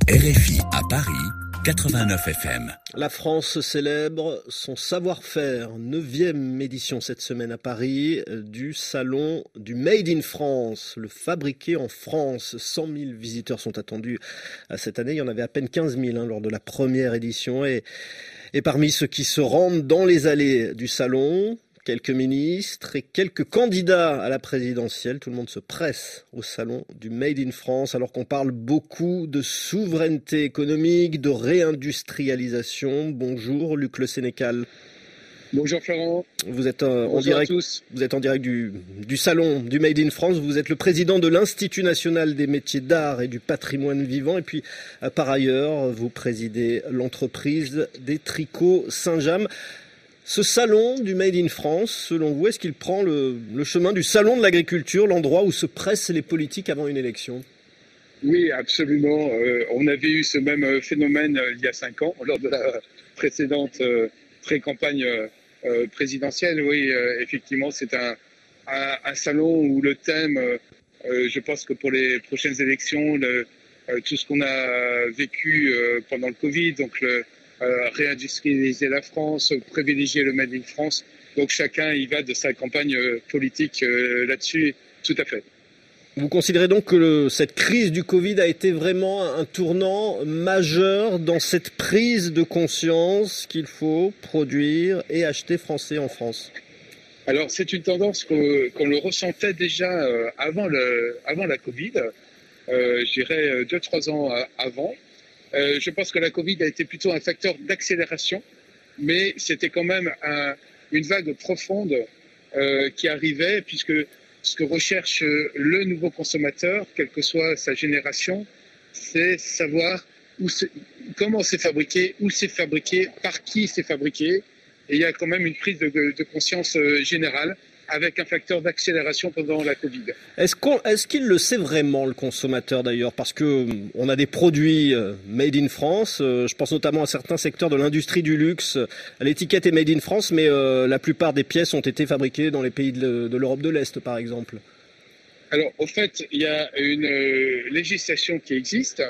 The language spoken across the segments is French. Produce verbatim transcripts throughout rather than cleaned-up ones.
R F I à Paris, quatre-vingt-neuf F M. La France célèbre son savoir-faire. Neuvième édition cette semaine à Paris du salon du Made in France, le fabriqué en France. cent mille visiteurs sont attendus cette année. Il y en avait à peine quinze mille hein, lors de la première édition. Et, et parmi ceux qui se rendent dans les allées du salon, quelques ministres et quelques candidats à la présidentielle. Tout le monde se presse au salon du Made in France alors qu'on parle beaucoup de souveraineté économique, de réindustrialisation. Bonjour Luc Le Sénécal. Bonjour Florent. Vous êtes euh, en direct, à tous. Vous êtes en direct du, du salon du Made in France. Vous êtes le président de l'Institut national des métiers d'art et du patrimoine vivant. Et puis, euh, par ailleurs, vous présidez l'entreprise des tricots Saint-James. Ce salon du Made in France, selon vous, est-ce qu'il prend le, le chemin du salon de l'agriculture, l'endroit où se pressent les politiques avant une élection ? Oui, absolument. Euh, on avait eu ce même phénomène euh, il y a cinq ans, lors de la précédente euh, pré-campagne euh, présidentielle. Oui, euh, effectivement, c'est un, un, un salon où le thème, euh, je pense que pour les prochaines élections, le, euh, tout ce qu'on a vécu euh, pendant le Covid, donc le Euh, réindustrialiser la France, privilégier le Made in France. Donc chacun y va de sa campagne euh, politique euh, là-dessus, tout à fait. Vous considérez donc que le, cette crise du Covid a été vraiment un tournant majeur dans cette prise de conscience qu'il faut produire et acheter français en France ? Alors c'est une tendance que, qu'on le ressentait déjà euh, avant, le, avant la Covid, euh, je dirais deux, trois ans avant. Euh, je pense que la Covid a été plutôt un facteur d'accélération, mais c'était quand même un, une vague profonde euh, qui arrivait, puisque ce que recherche le nouveau consommateur, quelle que soit sa génération, c'est savoir où c'est, comment c'est fabriqué, où c'est fabriqué, par qui c'est fabriqué. Et il y a quand même une prise de, de conscience générale, avec un facteur d'accélération pendant la Covid. Est-ce, qu'on, est-ce qu'il le sait vraiment, le consommateur d'ailleurs ? Parce qu'on a des produits made in France, je pense notamment à certains secteurs de l'industrie du luxe. L'étiquette est made in France, mais euh, la plupart des pièces ont été fabriquées dans les pays de, de l'Europe de l'Est, par exemple. Alors, au fait, il y a une euh, législation qui existe,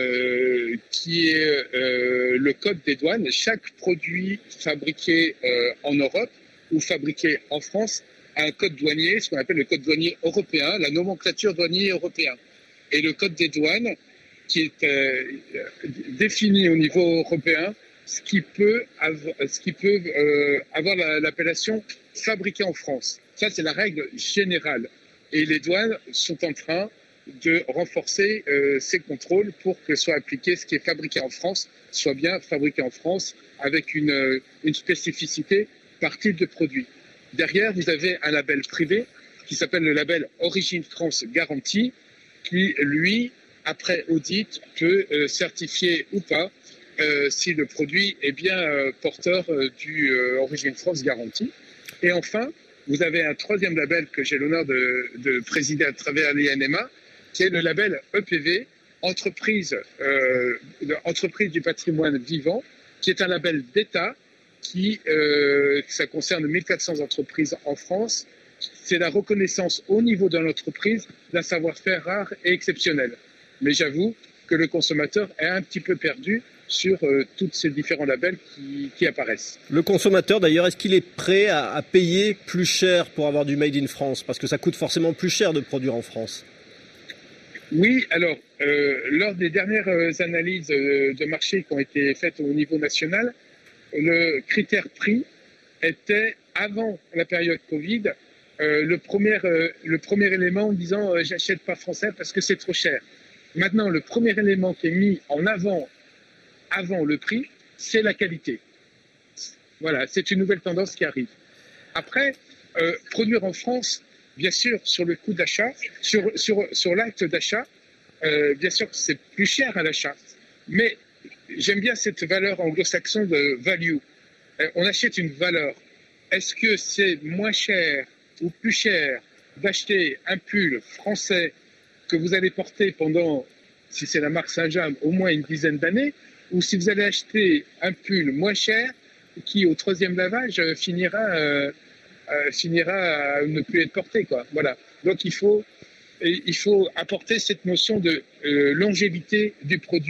euh, qui est euh, le code des douanes. Chaque produit fabriqué euh, en Europe ou fabriqué en France un code douanier, ce qu'on appelle le code douanier européen, la nomenclature douanier européen. Et le code des douanes, qui est euh, défini au niveau européen, ce qui peut, avoir, ce qui peut euh, avoir la, l'appellation fabriqué en France. Ça, c'est la règle générale. Et les douanes sont en train de renforcer euh, ces contrôles pour que soit appliqué ce qui est fabriqué en France, soit bien fabriqué en France, avec une, une spécificité par type de produit. Derrière, vous avez un label privé qui s'appelle le label Origine France Garantie, qui, lui, après audit, peut euh, certifier ou pas euh, si le produit est bien euh, porteur euh, du euh, Origine France Garantie. Et enfin, vous avez un troisième label que j'ai l'honneur de, de présider à travers l'I N M A, qui est le label E P V, entreprise, euh, entreprise du patrimoine vivant, qui est un label d'État, qui, euh, ça concerne mille quatre cents entreprises en France. C'est la reconnaissance au niveau de l'entreprise d'un savoir-faire rare et exceptionnel. Mais j'avoue que le consommateur est un petit peu perdu sur euh, tous ces différents labels qui, qui apparaissent. Le consommateur, d'ailleurs, est-ce qu'il est prêt à, à payer plus cher pour avoir du Made in France ? Parce que ça coûte forcément plus cher de produire en France. Oui, alors, euh, lors des dernières analyses de marché qui ont été faites au niveau national, le critère prix était, avant la période Covid, euh, le, premier, euh, le premier élément en disant euh, « j'achète pas français parce que c'est trop cher ». Maintenant, le premier élément qui est mis en avant, avant le prix, c'est la qualité. Voilà, c'est une nouvelle tendance qui arrive. Après, euh, produire en France, bien sûr, sur le coût d'achat, sur, sur, sur l'acte d'achat, euh, bien sûr, c'est plus cher à l'achat. Mais j'aime bien cette valeur anglo-saxonne de value. On achète une valeur. Est-ce que c'est moins cher ou plus cher d'acheter un pull français que vous allez porter pendant, si c'est la marque Saint-James, au moins une dizaine d'années, ou si vous allez acheter un pull moins cher qui, au troisième lavage, finira, euh, euh, finira à ne plus être porté, quoi. Voilà. Donc il faut, il faut apporter cette notion de euh, longévité du produit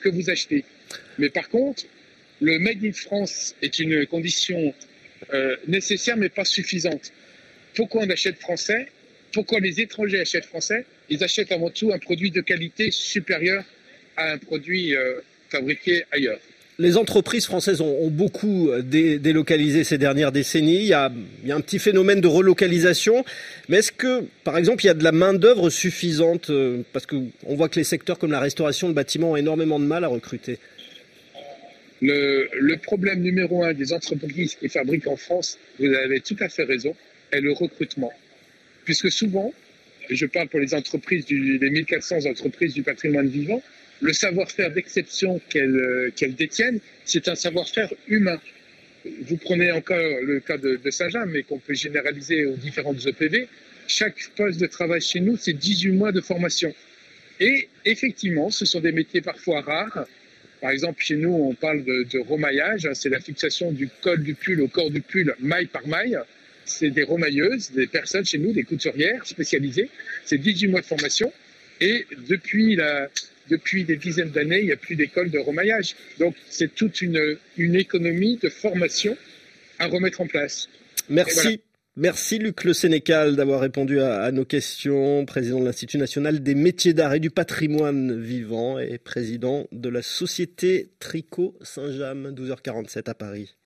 que vous achetez. Mais par contre, le Made in France est une condition euh, nécessaire mais pas suffisante. Pourquoi on achète français? Pourquoi les étrangers achètent français? Ils achètent avant tout un produit de qualité supérieure à un produit euh, fabriqué ailleurs. Les entreprises françaises ont, ont beaucoup dé, délocalisé ces dernières décennies. Il y, a, il y a un petit phénomène de relocalisation. Mais est-ce que, par exemple, il y a de la main-d'œuvre suffisante? Parce qu'on voit que les secteurs comme la restauration, le bâtiment ont énormément de mal à recruter. Le, le problème numéro un des entreprises qui fabriquent en France, vous avez tout à fait raison, est le recrutement. Puisque souvent, je parle pour les entreprises, du, les mille quatre cents entreprises du patrimoine vivant, le savoir-faire d'exception qu'elles qu'elles détiennent, c'est un savoir-faire humain. Vous prenez encore le cas de, de Saint-James, mais qu'on peut généraliser aux différentes E P V. Chaque poste de travail chez nous, c'est dix-huit mois de formation. Et effectivement, ce sont des métiers parfois rares. Par exemple, chez nous, on parle de, de remaillage. C'est la fixation du col du pull au corps du pull, maille par maille. C'est des remailleuses, des personnes chez nous, des couturières spécialisées. C'est dix-huit mois de formation. Et depuis la... Depuis des dizaines d'années, il n'y a plus d'école de remaillage. Donc, c'est toute une, une économie de formation à remettre en place. Merci. Voilà. Merci Luc Le Sénécal d'avoir répondu à, à nos questions. Président de l'Institut national des métiers d'art et du patrimoine vivant et président de la Société Tricot Saint-James, douze heures quarante-sept à Paris.